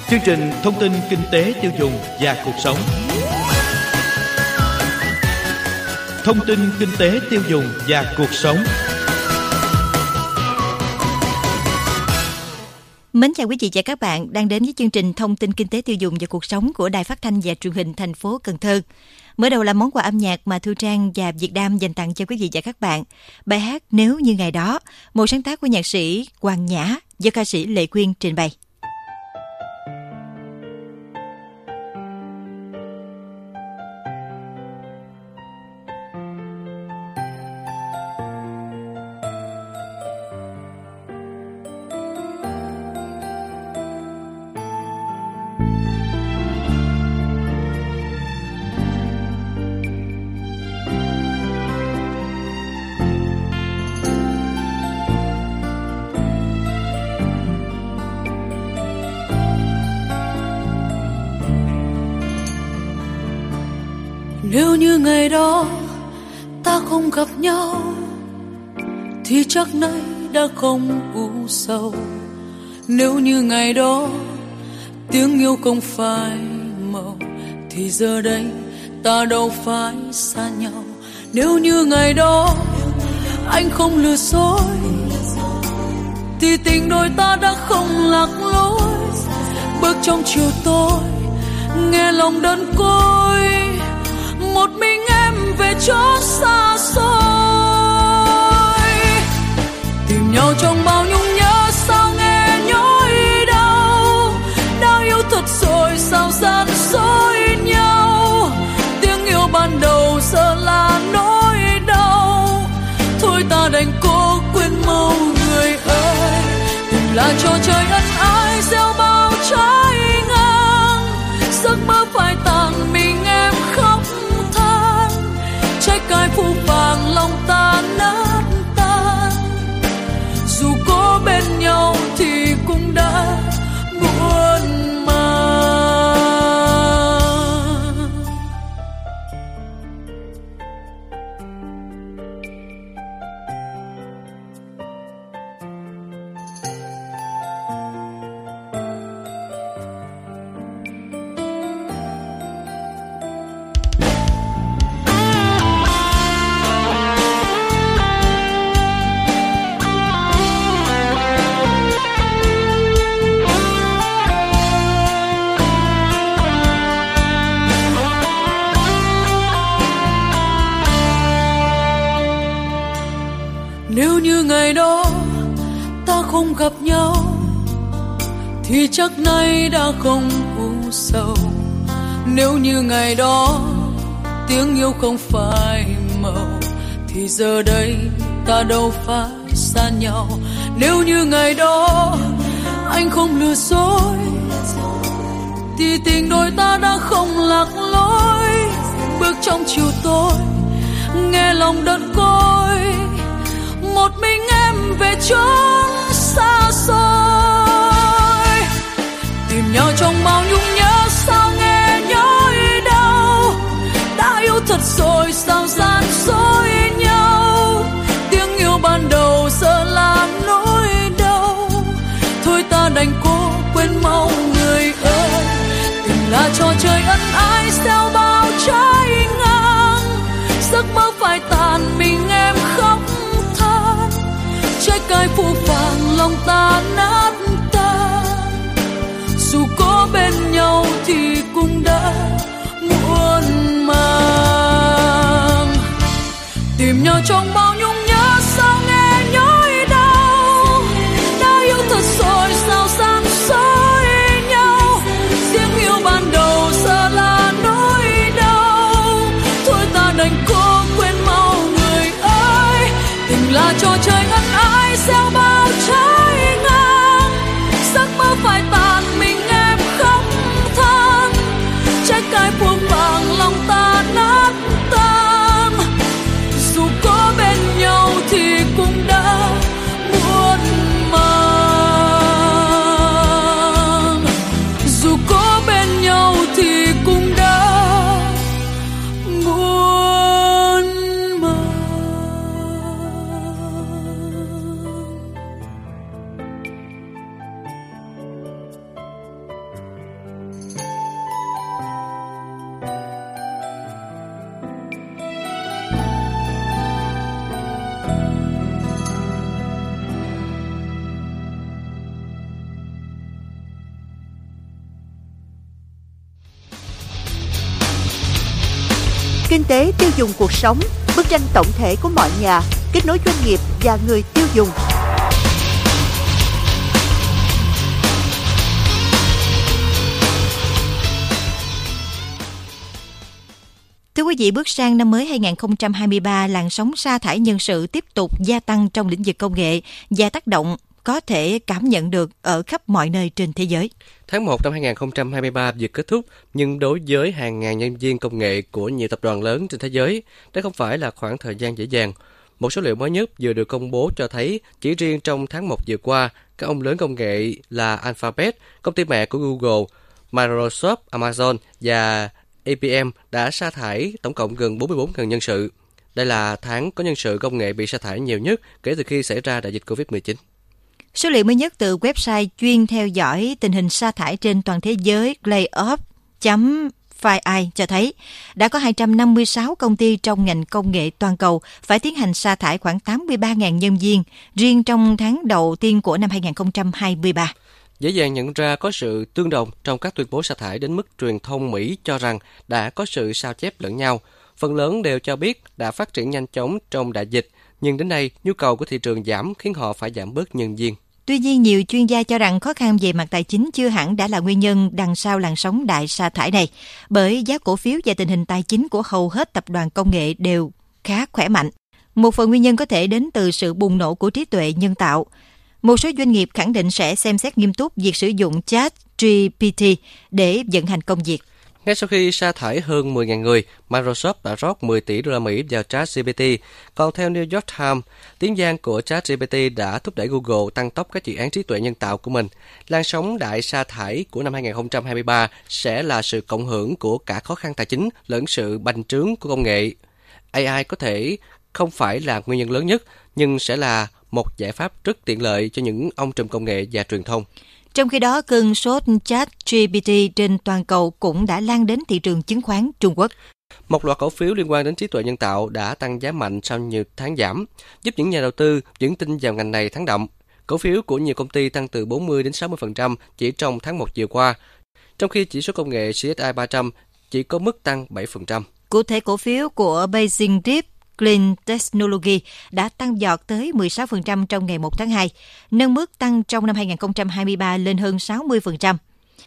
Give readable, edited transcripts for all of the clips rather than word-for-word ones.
Chương trình thông tin kinh tế tiêu dùng và cuộc sống. Thông tin kinh tế tiêu dùng và cuộc sống. Mến chào quý vị và các bạn đang đến với chương trình thông tin kinh tế tiêu dùng và cuộc sống của Đài Phát thanh và Truyền hình thành phố Cần Thơ. Mở đầu là món quà âm nhạc mà Thu Trang và Việt Nam dành tặng cho quý vị và các bạn. Bài hát Nếu Như Ngày Đó, một sáng tác của nhạc sĩ Hoàng Nhã do ca sĩ Lệ Quyên trình bày. Nếu như ngày đó ta không gặp nhau thì chắc nay đã không u sầu. Nếu như ngày đó tiếng yêu không phai màu thì giờ đây ta đâu phải xa nhau. Nếu như ngày đó anh không lừa dối thì tình đôi ta đã không lạc lối. Bước trong chiều tối nghe lòng đơn côi, một mình em về chỗ xa xôi. Tìm nhau trong bao nhung nhớ sao nghe nhói đau. Đã yêu thật rồi sao gian dối nhau. Tiếng yêu ban đầu giờ là nỗi đau. Thôi ta đành cố quên mau người ơi. Tình là trò chơi ân ái gieo bao trái ngang. Giấc mơ phai tàn mình em khóc. Trái cài phũ phàng lòng ta nát tan. Dù có bên nhau thì cũng đã buồn mà. Nếu như ngày đó ta không gặp nhau thì chắc nay đã không u sầu. Nếu như ngày đó tiếng yêu không phai màu thì giờ đây ta đâu phải xa nhau. Nếu như ngày đó anh không lừa dối thì tình đôi ta đã không lạc lối. Bước trong chiều tối nghe lòng đơn côi, một mình em về chốn xa xôi. Tìm nhau trong bao nhung nhớ sao nghe nhói đau. Đã yêu thật rồi sao gian dối nhau. Tiếng yêu ban đầu giờ là nỗi đau. Thôi ta đành cố quên mau người ơi. Tình là trò chơi ân ái gieo bao trái ngang. Giấc mơ phai tàn mình em khóc. Trái cài phũ phàng lòng ta nát tan. Dù có bên nhau thì cũng đã muộn màng. Tìm nhau trong bao nhung nhớ sao nghe nhói đau. Đã yêu thật rồi sao gian dối nhau. Tiếng yêu ban đầu giờ là nỗi đau. Thôi ta đành cố quên mau người ơi. Tình là trò chơi ân ái gieo bao trái ngang. Giấc mơ phai tàn mình em khóc than. Trái cài phũ phàng lòng ta nát tan. Dù có bên kinh tế tiêu dùng cuộc sống, bức tranh tổng thể của mọi nhà, kết nối doanh nghiệp và người tiêu dùng. Thưa quý vị, bước sang năm mới 2023, làn sóng sa thải nhân sự tiếp tục gia tăng trong lĩnh vực công nghệ và tác động có thể cảm nhận được ở khắp mọi nơi trên thế giới. Tháng 1 năm 2023 vừa kết thúc, nhưng đối với hàng ngàn nhân viên công nghệ của nhiều tập đoàn lớn trên thế giới, đây không phải là khoảng thời gian dễ dàng. Một số liệu mới nhất vừa được công bố cho thấy chỉ riêng trong tháng 1 vừa qua, các ông lớn công nghệ là Alphabet, công ty mẹ của Google, Microsoft, Amazon và IBM đã sa thải tổng cộng gần 44.000 nhân sự. Đây là tháng có nhân sự công nghệ bị sa thải nhiều nhất kể từ khi xảy ra đại dịch Covid-19. Số liệu mới nhất từ website chuyên theo dõi tình hình sa thải trên toàn thế giới layoff.fi cho thấy đã có 256 công ty trong ngành công nghệ toàn cầu phải tiến hành sa thải khoảng 83.000 nhân viên riêng trong tháng đầu tiên của năm 2023. Dễ dàng nhận ra có sự tương đồng trong các tuyên bố sa thải đến mức truyền thông Mỹ cho rằng đã có sự sao chép lẫn nhau. Phần lớn đều cho biết đã phát triển nhanh chóng trong đại dịch, nhưng đến nay nhu cầu của thị trường giảm khiến họ phải giảm bớt nhân viên. Tuy nhiên, nhiều chuyên gia cho rằng khó khăn về mặt tài chính chưa hẳn đã là nguyên nhân đằng sau làn sóng đại sa thải này, bởi giá cổ phiếu và tình hình tài chính của hầu hết tập đoàn công nghệ đều khá khỏe mạnh. Một phần nguyên nhân có thể đến từ sự bùng nổ của trí tuệ nhân tạo. Một số doanh nghiệp khẳng định sẽ xem xét nghiêm túc việc sử dụng ChatGPT để vận hành công việc. Ngay sau khi sa thải hơn 10.000 người, Microsoft đã rót 10 tỷ đô la Mỹ vào ChatGPT. Còn theo New York Times, tiếng vang của ChatGPT đã thúc đẩy Google tăng tốc các dự án trí tuệ nhân tạo của mình. Làn sóng đại sa thải của năm 2023 sẽ là sự cộng hưởng của cả khó khăn tài chính lẫn sự bành trướng của công nghệ. AI có thể không phải là nguyên nhân lớn nhất, nhưng sẽ là một giải pháp rất tiện lợi cho những ông trùm công nghệ và truyền thông. Trong khi đó, cơn sốt ChatGPT trên toàn cầu cũng đã lan đến thị trường chứng khoán Trung Quốc. Một loạt cổ phiếu liên quan đến trí tuệ nhân tạo đã tăng giá mạnh sau nhiều tháng giảm, giúp những nhà đầu tư vững tin vào ngành này thắng đậm. Cổ phiếu của nhiều công ty tăng từ 40 đến 60% chỉ trong tháng 1 vừa qua, trong khi chỉ số công nghệ CSI 300 chỉ có mức tăng 7%. Cụ thể, cổ phiếu của Beijing Deep Clean Technology đã tăng giọt tới 16% trong ngày 1 tháng 2, nâng mức tăng trong năm 2023 lên hơn 60%.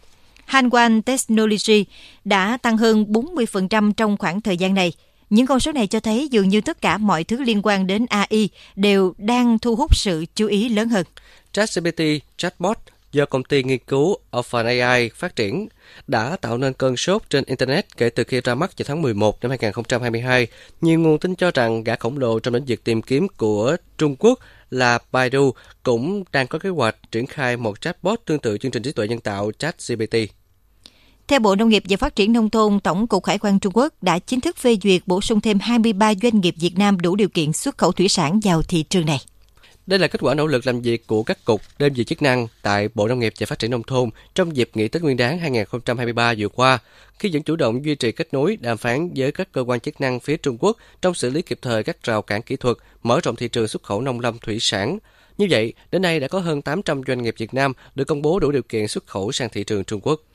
Hanwha Technology đã tăng hơn 40% trong khoảng thời gian này. Những con số này cho thấy dường như tất cả mọi thứ liên quan đến AI đều đang thu hút sự chú ý lớn hơn. ChatGPT chatbot do công ty nghiên cứu OpenAI phát triển đã tạo nên cơn sốt trên Internet kể từ khi ra mắt vào tháng 11 năm 2022. Nhiều nguồn tin cho rằng gã khổng lồ trong lĩnh vực tìm kiếm của Trung Quốc là Baidu cũng đang có kế hoạch triển khai một chatbot tương tự chương trình trí tuệ nhân tạo ChatGPT. Theo Bộ Nông nghiệp và Phát triển Nông thôn, Tổng cục Hải quan Trung Quốc đã chính thức phê duyệt bổ sung thêm 23 doanh nghiệp Việt Nam đủ điều kiện xuất khẩu thủy sản vào thị trường này. Đây là kết quả nỗ lực làm việc của các cục, đơn vị chức năng tại Bộ Nông nghiệp và Phát triển Nông thôn trong dịp nghỉ Tết Nguyên đán 2023 vừa qua, khi vẫn chủ động duy trì kết nối đàm phán với các cơ quan chức năng phía Trung Quốc trong xử lý kịp thời các rào cản kỹ thuật, mở rộng thị trường xuất khẩu nông lâm thủy sản. Như vậy, đến nay đã có hơn 800 doanh nghiệp Việt Nam được công bố đủ điều kiện xuất khẩu sang thị trường Trung Quốc.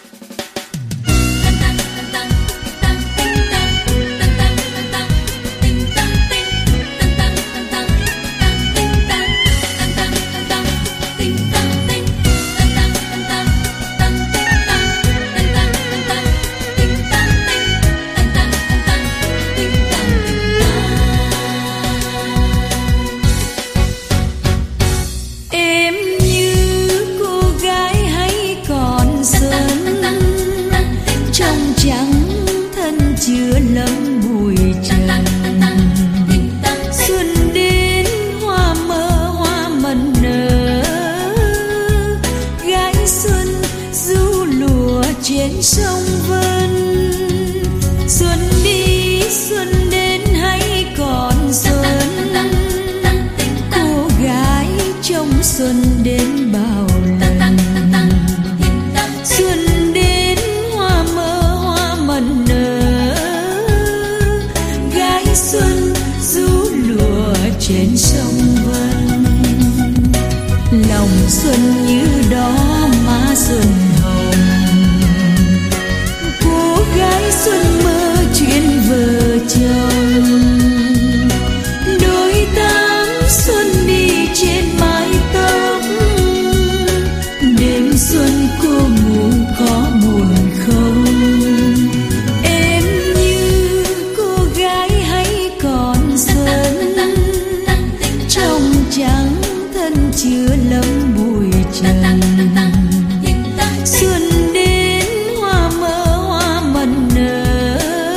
Chưa lắm bụi trần, xuân đến hoa mơ hoa mận nở, gái xuân du lụa trên sông Vân. Xuân đi xuân đến hay còn xuân, cô gái trong xuân đến bao lần. Xuân đến hoa mơ hoa mận nở, xuân du lụa trên sông Vân. Lòng xuân như đó má xuân hồng, cô gái xuân mơ chuyện vời trần. Xuân đến hoa mơ hoa mận nở,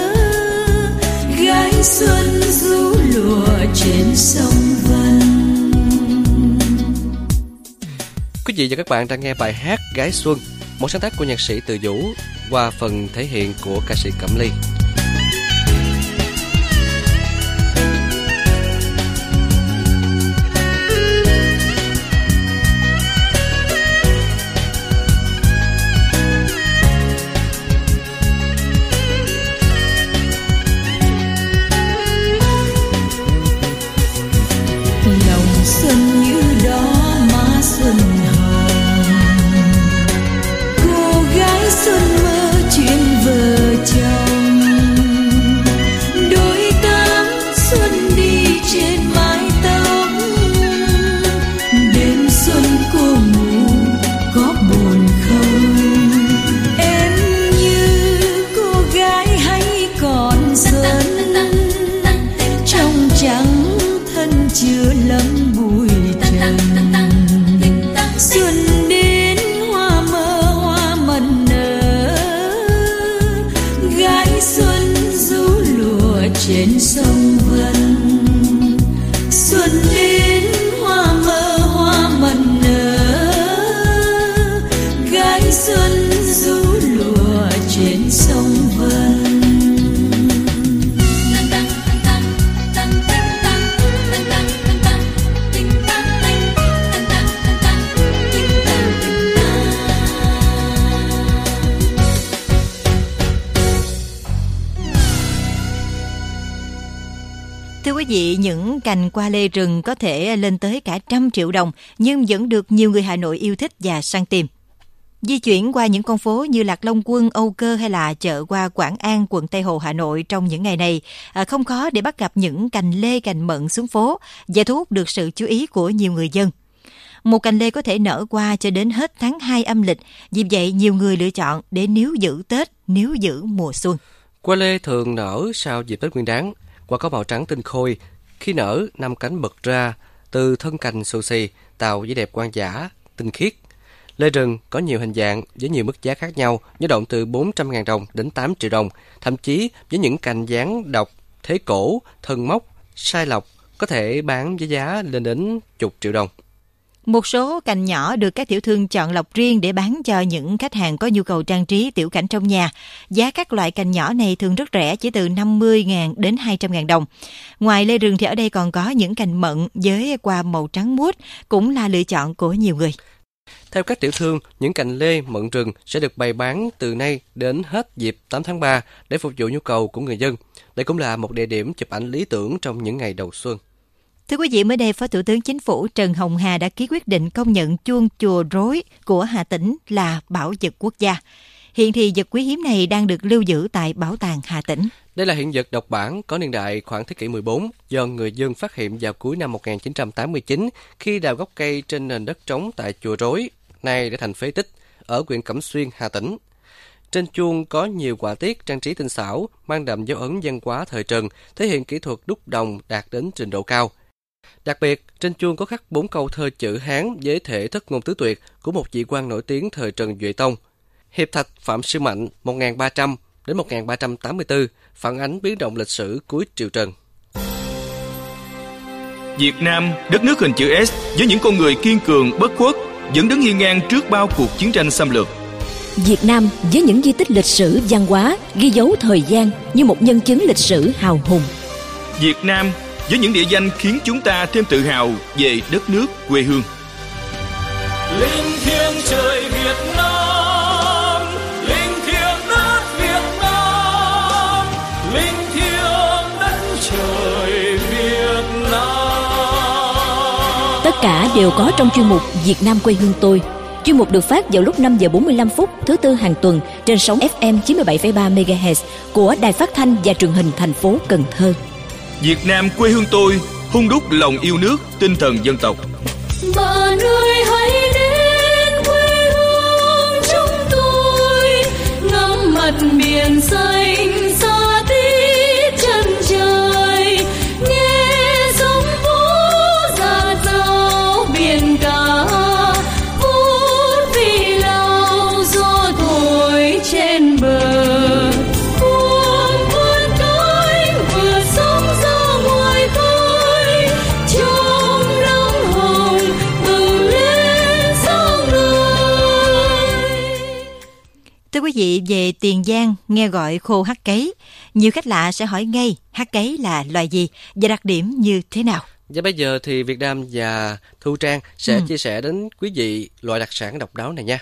gái xuân rú lụa trên sông Vân. Quý vị và các bạn đang nghe bài hát Gái Xuân, một sáng tác của nhạc sĩ Từ Vũ qua phần thể hiện của ca sĩ Cẩm Ly. Lòng xuân như đó má xuân hồng, cô gái xuân mơ chuyện vợ chồng. Đôi tám xuân đi trên mái tóc, đêm xuân cô ngủ có buồn không? Em như cô gái hay còn xuân, trong trắng thân chứa lắm bụi trần. Xuân đến hoa mơ hoa mận nở, gái xuân rú lụa trên sông Vân. Xuân đến hoa mơ hoa mận nở, gái xuân rú lụa trên sông Vân. Thưa quý vị, những cành hoa lê rừng có thể lên tới cả 100 triệu đồng nhưng vẫn được nhiều người Hà Nội yêu thích và săn tìm. Di chuyển qua những con phố như Lạc Long Quân, Âu Cơ hay là chợ hoa Quảng An, quận Tây Hồ, Hà Nội trong những ngày này, không khó để bắt gặp những cành lê, cành mận xuống phố và thu hút được sự chú ý của nhiều người dân. Một cành lê có thể nở qua cho đến hết tháng 2 âm lịch, vì vậy nhiều người lựa chọn để níu giữ Tết, níu giữ mùa xuân. Hoa lê thường nở sau dịp Tết Nguyên Đán. Hoa có màu trắng tinh khôi, khi nở 5 cánh bật ra từ thân cành xù xì, tạo vẻ đẹp quan dã, tinh khiết. Lê rừng có nhiều hình dạng với nhiều mức giá khác nhau, dao động từ 400.000 đồng đến 8 triệu đồng, thậm chí với những cành dáng độc, thế cổ, thân móc, sai lọc có thể bán với giá lên đến chục triệu đồng. Một số cành nhỏ được các tiểu thương chọn lọc riêng để bán cho những khách hàng có nhu cầu trang trí tiểu cảnh trong nhà. Giá các loại cành nhỏ này thường rất rẻ, chỉ từ 50.000 đến 200.000 đồng. Ngoài lê rừng thì ở đây còn có những cành mận với hoa màu trắng muốt, cũng là lựa chọn của nhiều người. Theo các tiểu thương, những cành lê mận rừng sẽ được bày bán từ nay đến hết dịp 8 tháng 3 để phục vụ nhu cầu của người dân. Đây cũng là một địa điểm chụp ảnh lý tưởng trong những ngày đầu xuân. Thưa quý vị, mới đây Phó Thủ tướng Chính phủ Trần Hồng Hà đã ký quyết định công nhận chuông chùa Rối của Hà Tĩnh là bảo vật quốc gia. Hiện thì vật quý hiếm này đang được lưu giữ tại Bảo tàng Hà Tĩnh. Đây là hiện vật độc bản có niên đại khoảng thế kỷ 14 do người dân phát hiện vào cuối năm 1989 khi đào gốc cây trên nền đất trống tại chùa Rối, nay đã thành phế tích, ở huyện Cẩm Xuyên, Hà Tĩnh. Trên chuông có nhiều họa tiết trang trí tinh xảo, mang đậm dấu ấn văn hóa thời Trần, thể hiện kỹ thuật đúc đồng đạt đến trình độ cao. Đặc biệt, trên chuông có khắc 4 câu thơ chữ Hán với thể thất ngôn tứ tuyệt của một vị quan nổi tiếng thời Trần Duệ Tông. Hiệp Thạch Phạm Sư Mạnh 1300 đến 1384 phản ánh biến động lịch sử cuối triều Trần. Việt Nam, đất nước hình chữ S với những con người kiên cường, bất khuất, vẫn đứng hiên ngang trước bao cuộc chiến tranh xâm lược. Việt Nam với những di tích lịch sử văn hóa ghi dấu thời gian như một nhân chứng lịch sử hào hùng. Việt Nam với những địa danh khiến chúng ta thêm tự hào về đất nước quê hương. Linh thiêng trời Việt Nam, linh thiêng đất Việt Nam, linh thiêng đất trời Việt Nam. Tất cả đều có trong chuyên mục Việt Nam quê hương tôi. Chuyên mục được phát vào lúc 5 giờ 45 phút thứ Tư hàng tuần trên sóng FM 97,3 MHz của Đài Phát thanh và Truyền hình thành phố Cần Thơ. Việt Nam quê hương tôi hun đúc lòng yêu nước, tinh thần dân tộc. Bạn ơi hãy đến quê hương chúng tôi, ngắm mặt biển xanh xa tít chân trời, nghe sóng vỗ dạt dào biển cả vô Thưa quý vị, về Tiền Giang nghe gọi khô hắc cấy, nhiều khách lạ sẽ hỏi ngay hắc cấy là loài gì và đặc điểm như thế nào. Và bây giờ thì Việt Nam và Thu Trang sẽ chia sẻ đến quý vị loại đặc sản độc đáo này nha.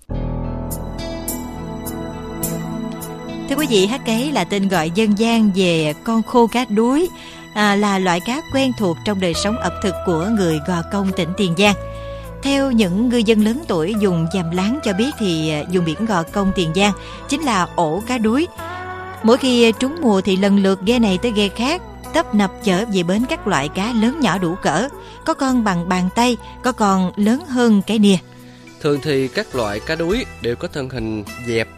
Thưa quý vị, hắc cấy là tên gọi dân gian về con khô cá đuối, là loại cá quen thuộc trong đời sống ẩm thực của người Gò Công, tỉnh Tiền Giang. Theo những ngư dân lớn tuổi dùng dàm láng cho biết thì vùng biển Gò Công, Tiền Giang chính là ổ cá đuối. Mỗi khi trúng mùa thì lần lượt ghe này tới ghe khác tấp nập chở về bến các loại cá lớn nhỏ đủ cỡ, có con bằng bàn tay, có con lớn hơn cái nia. Thường thì các loại cá đuối đều có thân hình dẹp,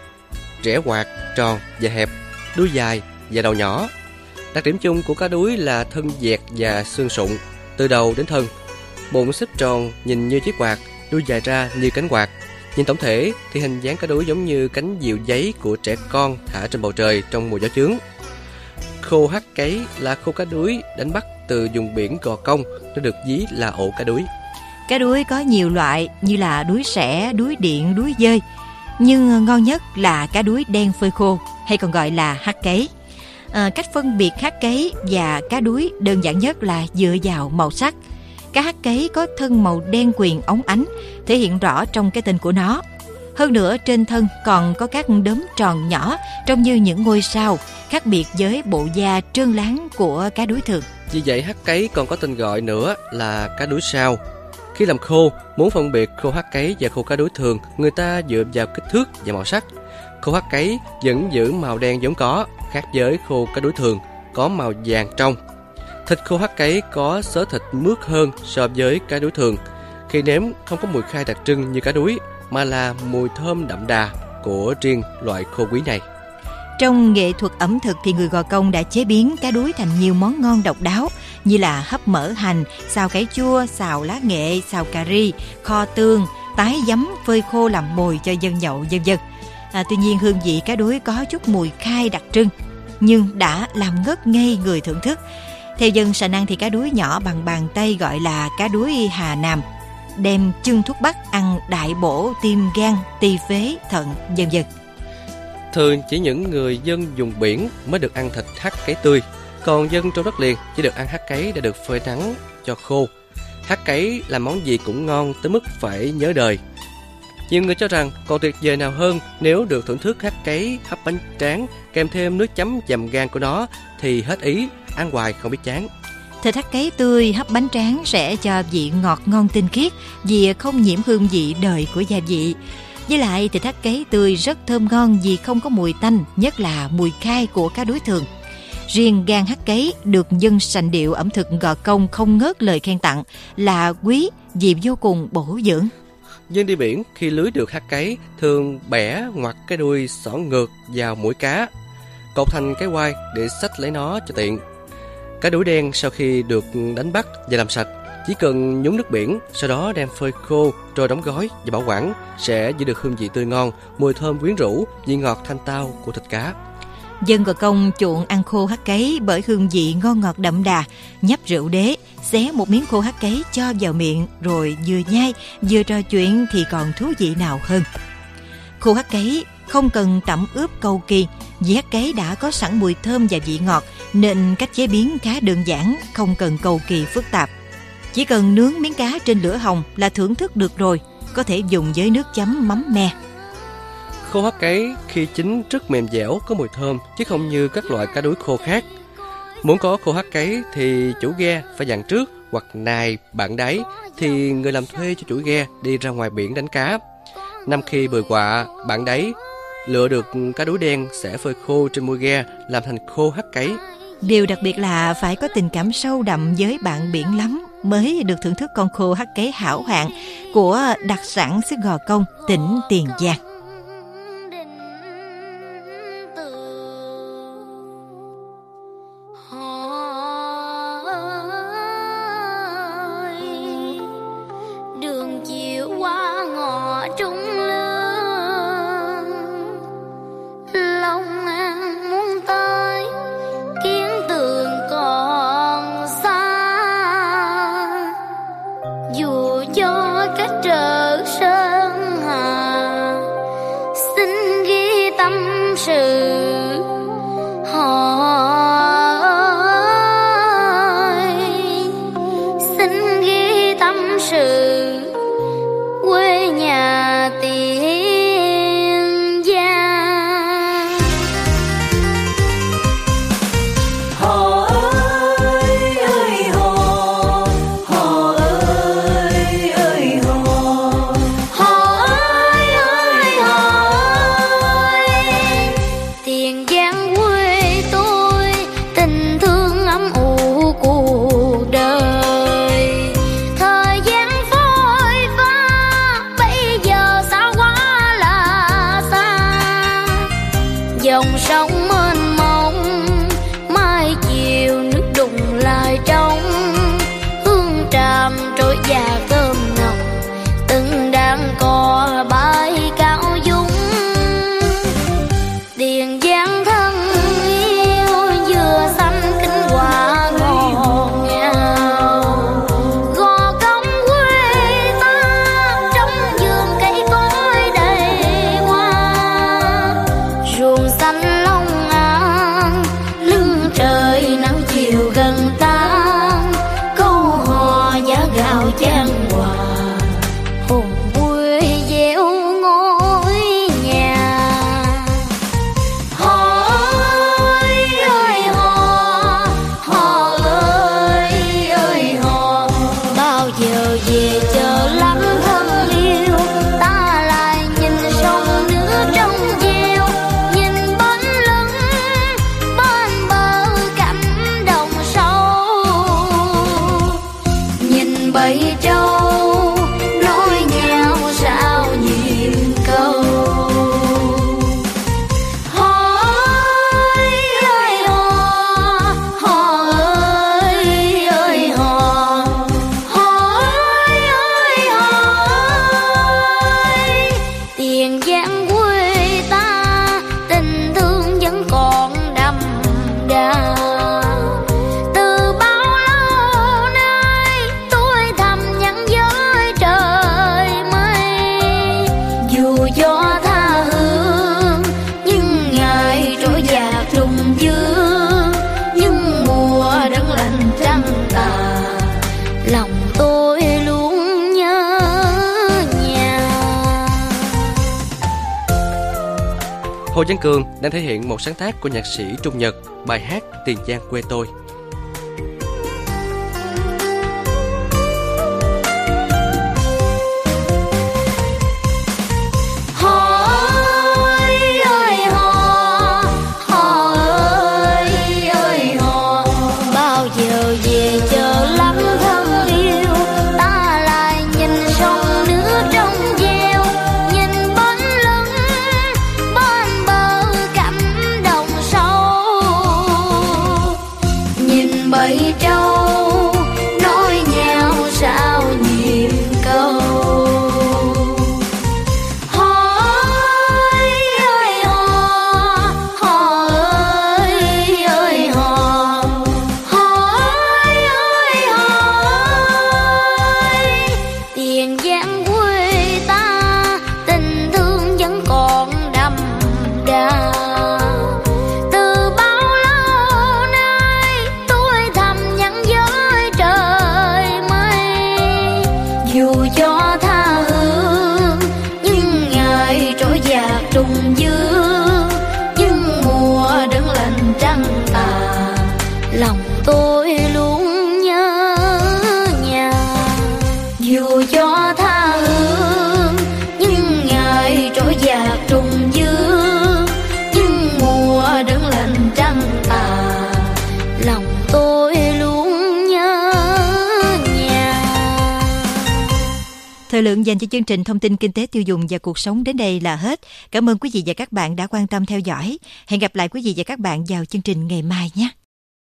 rẽ quạt, tròn và hẹp, đuôi dài và đầu nhỏ. Đặc điểm chung của cá đuối là thân dẹt và xương sụn từ đầu đến thân, bụng xếp tròn nhìn như chiếc quạt, đuôi dài ra như cánh quạt. Nhìn tổng thể thì hình dáng cá đuối giống như cánh diều giấy của trẻ con thả trên bầu trời trong mùa gió chướng. Khô hắc cấy là khô cá đuối đánh bắt từ vùng biển Gò Công, nó được ví là ổ cá đuối. Cá đuối có nhiều loại như là đuối sẻ, đuối điện, đuối dơi, nhưng ngon nhất là cá đuối đen phơi khô hay còn gọi là hắc cấy. Cách phân biệt hắc cấy và cá đuối đơn giản nhất là dựa vào màu sắc. Cá hắc cấy có thân màu đen quyền óng ánh, thể hiện rõ trong cái tên của nó. Hơn nữa trên thân còn có các đốm tròn nhỏ trông như những ngôi sao, khác biệt với bộ da trơn láng của cá đuối thường. Vì vậy hắc cấy còn có tên gọi nữa là cá đuối sao. Khi làm khô, muốn phân biệt khô hắc cấy và khô cá đuối thường, người ta dựa vào kích thước và màu sắc. Khô hắc cấy vẫn giữ màu đen vốn có, khác với khô cá đuối thường có màu vàng trong. Thịt khô hắc cấy có xớ thịt mướt hơn so với cá đuối thường. Khi nếm không có mùi khai đặc trưng như cá đuối, mà là mùi thơm đậm đà của riêng loại khô quý này. Trong nghệ thuật ẩm thực thì người Gò Công đã chế biến cá đuối thành nhiều món ngon độc đáo như là hấp mỡ hành, xào cải chua, xào lá nghệ, xào cà ri, kho tương, tái giấm, phơi khô làm mồi cho dân nhậu, vân vân. Tuy nhiên hương vị cá đuối có chút mùi khai đặc trưng nhưng đã làm ngất ngây người thưởng thức. Theo dân Sà Năng thì cá đuối nhỏ bằng bàn tay gọi là cá đuối Hà Nam, đem chưng thuốc bắc ăn đại bổ tim gan, tỳ phế, thận, vân vân. Thường chỉ những người dân vùng biển mới được ăn thịt hắc cấy tươi, còn dân trong đất liền chỉ được ăn hắc cấy đã được phơi nắng cho khô. Hắc cấy làm món gì cũng ngon tới mức phải nhớ đời. Nhiều người cho rằng còn tuyệt vời nào hơn nếu được thưởng thức hắc cấy hấp bánh tráng kèm thêm nước chấm dầm gan của nó thì hết ý, ăn hoài không biết chán. Thịt hắc cấy tươi hấp bánh tráng sẽ cho vị ngọt ngon tinh khiết vì không nhiễm hương vị đời của gia vị. Với lại thịt hắc cấy tươi rất thơm ngon vì không có mùi tanh, nhất là mùi khai của cá đuối thường. Riêng gan hắc cấy được dân sành điệu ẩm thực Gò Công không ngớt lời khen tặng là quý vì vô cùng bổ dưỡng. Dân đi biển khi lưới được hắc cấy thường bẻ ngoặt cái đuôi xỏ ngược vào mũi cá, cột thành cái quai để xách lấy nó cho tiện. Cá đuối đen sau khi được đánh bắt và làm sạch, chỉ cần nhúng nước biển, sau đó đem phơi khô rồi đóng gói và bảo quản sẽ giữ được hương vị tươi ngon, mùi thơm quyến rũ, vị ngọt thanh tao của thịt cá. Dân Gò Công chuộng ăn khô hắc cấy bởi hương vị ngon ngọt đậm đà. Nhấp rượu đế, xé một miếng khô hắc cấy cho vào miệng rồi vừa nhai vừa trò chuyện thì còn thú vị nào hơn. Khô hắc cấy không cần tẩm ướp cầu kỳ, vì hắc cấy đã có sẵn mùi thơm và vị ngọt nên cách chế biến khá đơn giản, không cần cầu kỳ phức tạp. Chỉ cần nướng miếng cá trên lửa hồng là thưởng thức được rồi, có thể dùng với nước chấm mắm me. Khô hắc cấy khi chín rất mềm dẻo, có mùi thơm chứ không như các loại cá đuối khô khác. Muốn có khô hắc cấy thì chủ ghe phải dặn trước hoặc nài bạn đáy thì người làm thuê cho chủ ghe đi ra ngoài biển đánh cá. Năm khi bười quạ bạn đáy lựa được cá đuối đen sẽ phơi khô trên mui ghe làm thành khô hắc cấy. Điều đặc biệt là phải có tình cảm sâu đậm với bạn biển lắm mới được thưởng thức con khô hắc cấy hảo hạng của đặc sản xứ Gò Công, tỉnh Tiền Giang. Đường chiều qua ngõ trung lương, Long An muốn tới kiến tường còn xa. Dù cho cách trở sơn hà, dòng sông mênh mông, mai chiều nước đụng lại trong hương tràm trôi và cơm nồng, từng đàn cò bay cao dũng. Tiền Giang thân yêu vừa xanh cánh hoa ngọt ngào, gò cong quê ta trong vườn cây cối đầy hoa, ruộng xanh long an lưng trời nắng chiều gần tan, câu hò giá gạo chan hòa hồn quê gieo ngôi nhà. Hò ơi hò, hò ơi hò, bao giờ về chờ lắm thân yêu, ta lại nhìn sông nước trong veo, nhìn bến lưng bên bờ cạnh đồng sâu, nhìn bầy trâu nói nhau sao nhiều câu. Hò ơi hò, hò ơi hò, hò ơi hò. Tiền Giang quê ta tình thương vẫn còn đậm đà, từ bao lâu nay tôi thầm nhắn với trời mây, dù cho tha hương nhưng ngày trôi dạt trùng dương, nhưng mùa đông lạnh trăng tà, lòng tôi luôn nhớ nhà. Hồ Văn Cường đang thể hiện một sáng tác của nhạc sĩ Trung Nhật, bài hát Tiền Giang quê tôi. Hò ơi hò, hò ơi hò, bao giờ về chờ lắm thân yêu, ta lại nhìn sông nước trong veo, nhìn bến lưng bên bờ cạnh đồng sâu, nhìn bầy trâu nói nhau sao nhiều câu. Hò ơi hò, hò ơi hò, hò ơi hò. Tiền Giang quê ta tình thương vẫn còn đậm đà, từ bao lâu nay tôi thầm nhắn với trời mây, dù cho tha hương nhưng ngày trôi dạt trùng dương, nhưng mùa đông lạnh trăng tà, lòng tôi luôn nhớ nhà. Dù cho tha hương nhưng ngày trôi dạt trùng dương, nhưng mùa đông lạnh trăng tà, lòng tôi luôn nhớ nhà. Thời lượng dành cho chương trình Thông tin Kinh tế Tiêu dùng và Cuộc sống đến đây là hết. Cảm ơn quý vị và các bạn đã quan tâm theo dõi. Hẹn gặp lại quý vị và các bạn vào chương trình ngày mai nhé.